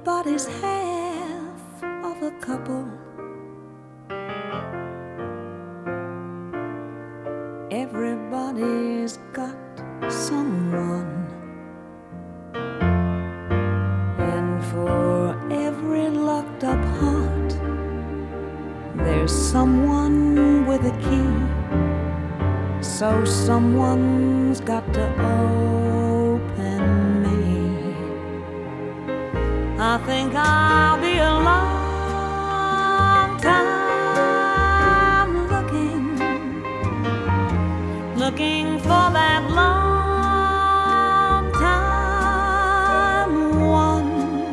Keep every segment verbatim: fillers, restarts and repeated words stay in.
Everybody's half of a couple. Everybody's got someone. And for every locked up heart, there's someone with a key. So someone's got to open me. I think I'll be a long time looking, looking for that long time one.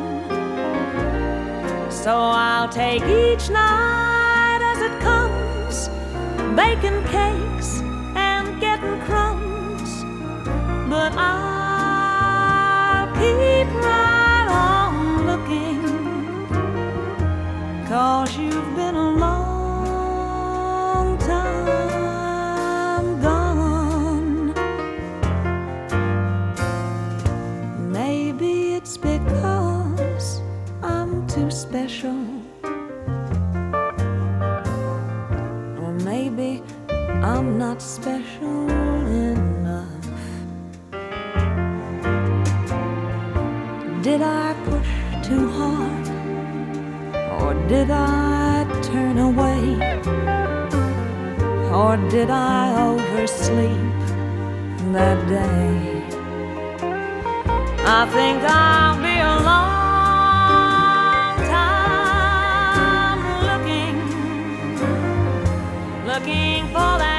So I'll take each night as it comes, baking cakes and getting crumbs, but I'll keep right on looking, 'cause you've been a long time gone. Maybe it's because I'm too special, or maybe I'm not special enough. Did I push too hard, or did I turn away, or did I oversleep that day? I think I'll be a long time looking, looking for that